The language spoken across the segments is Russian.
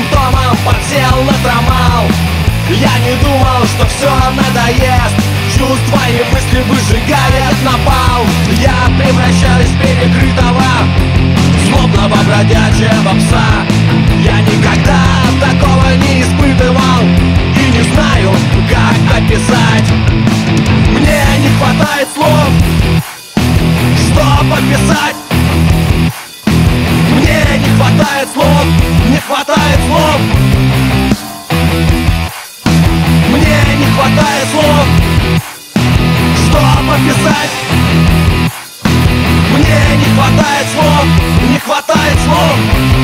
симптомам подсел на трамал. Я не думал, что все надоест. Чувства и мысли выжигает напал. Я превращаюсь в перекрытого, злобного бродячего пса. Я никогда такого не испытывал и не знаю, как описать. Мне не хватает слов, чтобы описать. Мне не хватает слов, не хватает слов. Мне не хватает слов, чтобы описать. Мне не хватает слов, не хватает слов.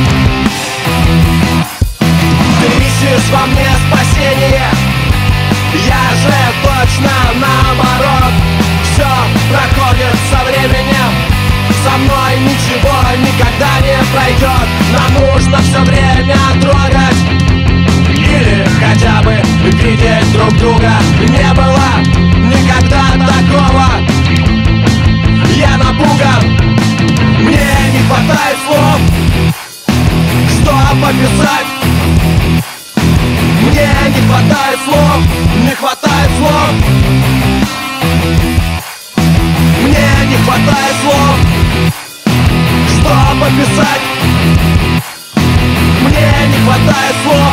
Ты ищешь во мне спасение, я же точно наоборот. Все проходит со временем, со мной ничего никогда не пройдет. Нам нужно все время трогать или хотя бы видеть друг друга. Не было никогда такого, я напуган. Мне не хватает слов, чтобы описать. Мне не хватает слов, не хватает слов. Мне не хватает слов, чтобы описать. Мне не хватает слов.